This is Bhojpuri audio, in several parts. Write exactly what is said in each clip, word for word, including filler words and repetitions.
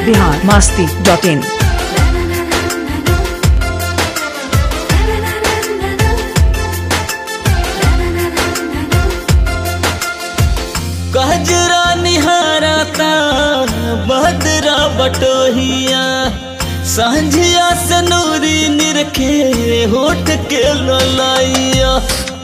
बिहार मस्ती डॉट इन। कहजरा निहारता बहदरा बटोहिया सांझिया से नूरी निरखे होठ के ललाइया।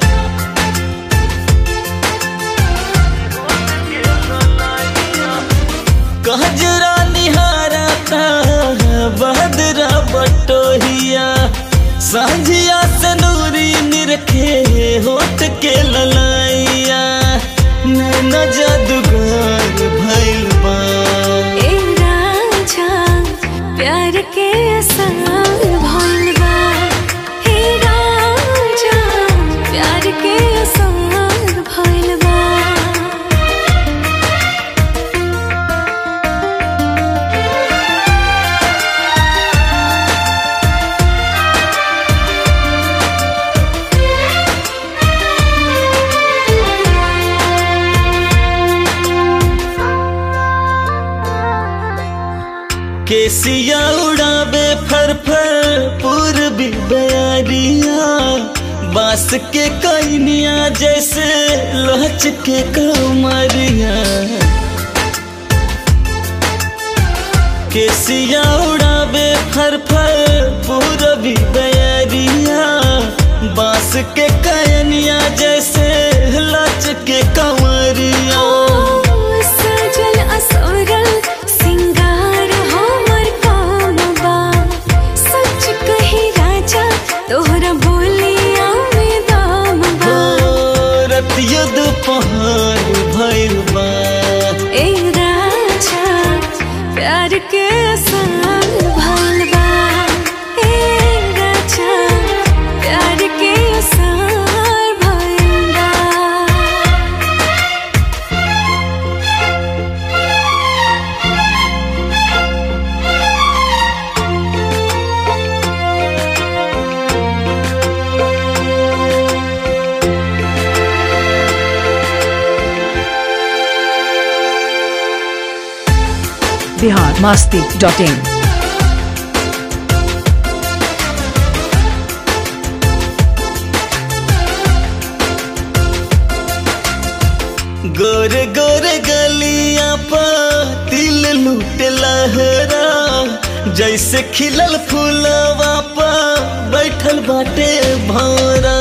कहजरा निहारता बहदरा बटोहिया सांझिया से नूरी निरखे होठ के ललाइया। नैना जादूगर भइल बा ए राजा प्यार के असर भइल बा। हे राजा प्यार के असर भइल बा। केसिया उड़ावे फर फर पूर्वी बयारिया बांस के कइनिया जैसे लहच के कमरिया। केसिया उड़ावे फर फर पूर्वी बयारिया बांस के कइनिया जैसे लहच के कमरिया। सजल असोरल तोहरा बोलिया में दाम बा। रतिया दोपहर भइल बा ए राजा प्यार के असर भइल बा। ए राजा प्यार के असर भइल बा। Bihar Masti dot in. गोरे गोरे गलिया पर तिल लूट लहरा जैसे खिलल फूलवा पर बैठल बाटे भौरा।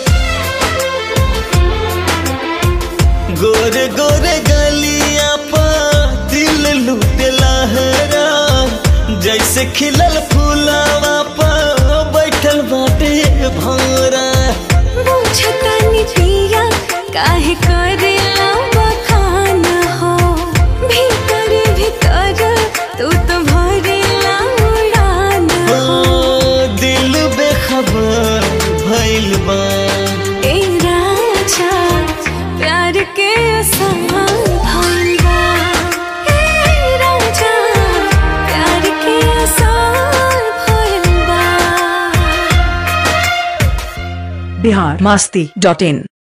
गोरे गोरे गलिया पर तिल लूट लहरा जैसे खिलल फूलवा पर बैठल बाटे भौरा। बुझतानी पिया काहे करेला बखान हो। भीतर भीतर तू तो भरेला उड़ान हो। दिल बेखबर भइल बा ए राजा प्यार के असर भइल बा। ए राजा प्यार के असर भइल बा। बिहार मस्ती डॉट इन।